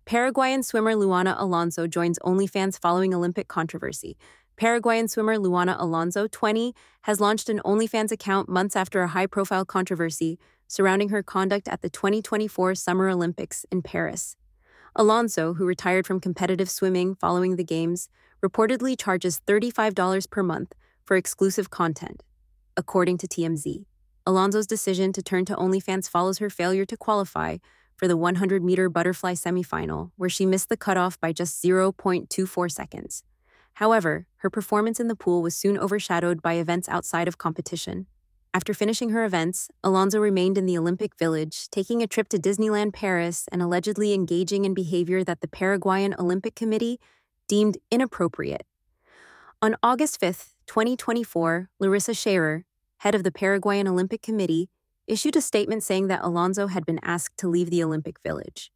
Paraguayan swimmer Luana Alonso joins OnlyFans following Olympic controversy. Paraguayan swimmer Luana Alonso, 20, has launched an OnlyFans account months after a high-profile controversy surrounding her conduct at the 2024 Summer Olympics in Paris. Alonso, who retired from competitive swimming following the Games, reportedly charges $35 per month for exclusive content, according to TMZ. Alonso's decision to turn to OnlyFans follows her failure to qualify for the 100-meter butterfly semifinal, where she missed the cutoff by just 0.24 seconds. However, her performance in the pool was soon overshadowed by events outside of competition. After finishing her events, Alonso remained in the Olympic Village, taking a trip to Disneyland Paris and allegedly engaging in behavior that the Paraguayan Olympic Committee deemed inappropriate. On August 5, 2024, Larissa Scherer, head of the Paraguayan Olympic Committee, issued a statement saying that Alonso had been asked to leave the Olympic Village.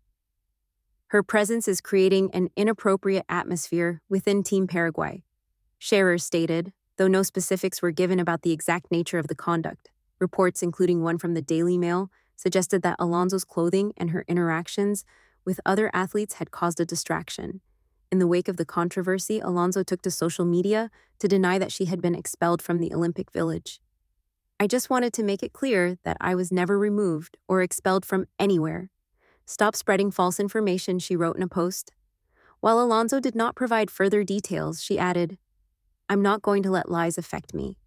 Her presence is creating an inappropriate atmosphere within Team Paraguay, Scherer stated, though no specifics were given about the exact nature of the conduct. Reports, including one from the Daily Mail, suggested that Alonso's clothing and her interactions with other athletes had caused a distraction. In the wake of the controversy, Alonso took to social media to deny that she had been expelled from the Olympic Village. "I just wanted to make it clear that I was never removed or expelled from anywhere. Stop spreading false information," she wrote in a post. While Alonso did not provide further details, she added, "I'm not going to let lies affect me."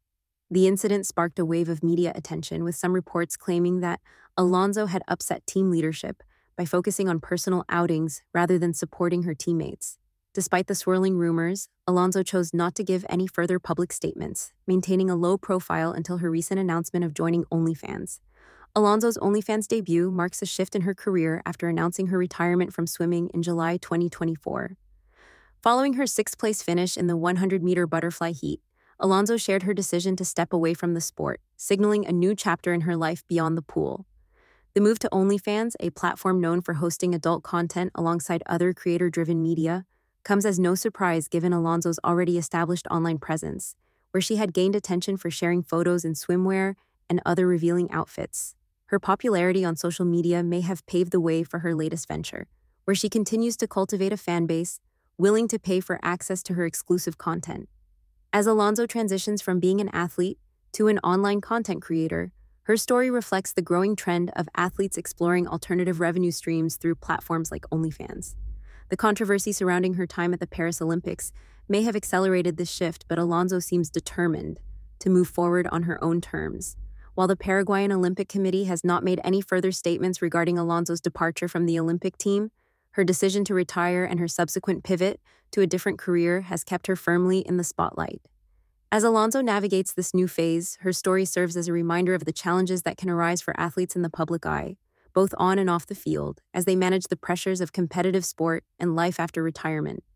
The incident sparked a wave of media attention, with some reports claiming that Alonso had upset team leadership by focusing on personal outings rather than supporting her teammates. Despite the swirling rumors, Alonso chose not to give any further public statements, maintaining a low profile until her recent announcement of joining OnlyFans. Alonso's OnlyFans debut marks a shift in her career after announcing her retirement from swimming in July 2024. Following her sixth-place finish in the 100-meter butterfly heat, Alonso shared her decision to step away from the sport, signaling a new chapter in her life beyond the pool. The move to OnlyFans, a platform known for hosting adult content alongside other creator-driven media, comes as no surprise given Alonso's already established online presence, where she had gained attention for sharing photos in swimwear and other revealing outfits. Her popularity on social media may have paved the way for her latest venture, where she continues to cultivate a fan base willing to pay for access to her exclusive content. As Alonso transitions from being an athlete to an online content creator, her story reflects the growing trend of athletes exploring alternative revenue streams through platforms like OnlyFans. The controversy surrounding her time at the Paris Olympics may have accelerated this shift, but Alonso seems determined to move forward on her own terms. While the Paraguayan Olympic Committee has not made any further statements regarding Alonso's departure from the Olympic team, her decision to retire and her subsequent pivot to a different career has kept her firmly in the spotlight. As Alonso navigates this new phase, her story serves as a reminder of the challenges that can arise for athletes in the public eye, both on and off the field, as they manage the pressures of competitive sport and life after retirement.